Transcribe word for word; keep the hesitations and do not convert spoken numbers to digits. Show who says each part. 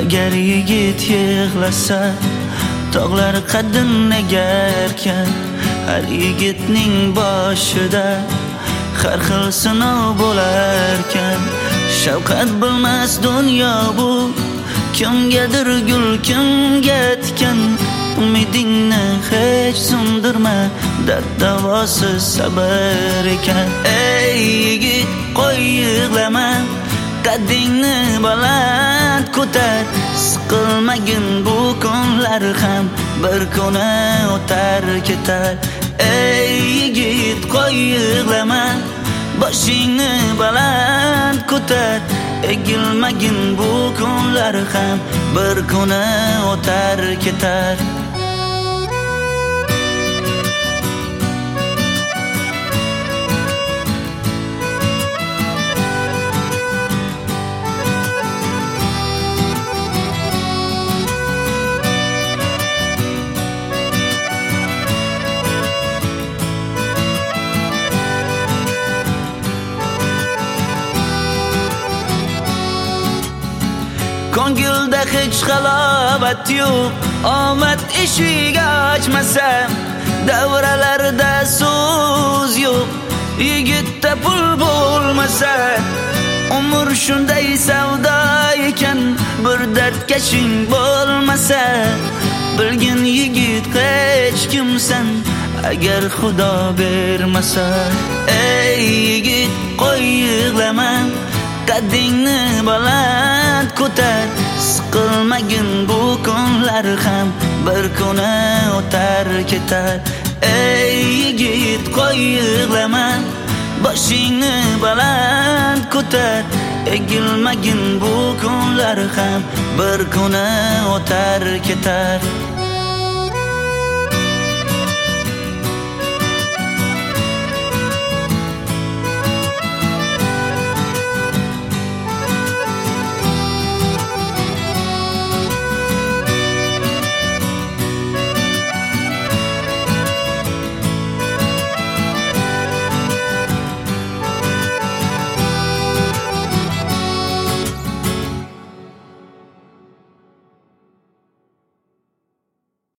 Speaker 1: agar yigit yig'lasa tog'lar qaddini egarkan, har yigitning boshida har xil sinov bo'larkan. Shafqat bilmas dunyo bu, kimgadir gul kimga tikan. Umidingni hech so'ndirma, dard davosi sabr ekan. Ey yigit, qo'y yig'lama, qaddingni baland ko'tar. Siqilmagin, bu kunlar ham bir kuni o'tar ketar. Ey yigit, qo'y yig'lama, boshingni baland ko'tar. Egilmagin, bu kunlar ham bir kuni o'tar ketar. Ko'ngilda hech halovat yo'q, omad eshigi ochmasa, davralarda so'z yo'q, yigitda pul bo'lmasa. Umr shunday savdo ekan, bir dardkashing bo'lmasa. Bilgin yigit hech kimsan, agar Xudo bermasa. Ey yigit, qo'y yig'lama, qaddingni baland ko'tar. Siqilmagin, bu kunlar ham bir kuni o'tar ketar. Ey yigit, qo'y yig'lama, boshingni baland ko'tar. Egilmagin, bu kunlar ham bir kuni o'tar ketar.